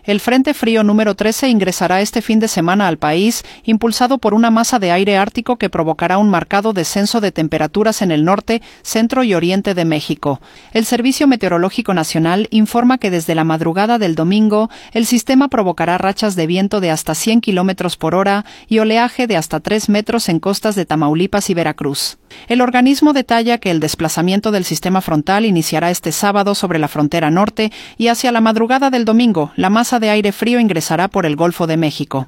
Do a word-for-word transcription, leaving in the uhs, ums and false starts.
El Frente Frío número trece ingresará este fin de semana al país, impulsado por una masa de aire ártico que provocará un marcado descenso de temperaturas en el norte, centro y oriente de México. El Servicio Meteorológico Nacional informa que desde la madrugada del domingo, el sistema provocará rachas de viento de hasta cien kilómetros por hora y oleaje de hasta tres metros en costas de Tamaulipas y Veracruz. El organismo detalla que el desplazamiento del sistema frontal iniciará este sábado sobre la frontera norte y hacia la madrugada del domingo, la masa de aire frío ingresará por el Golfo de México.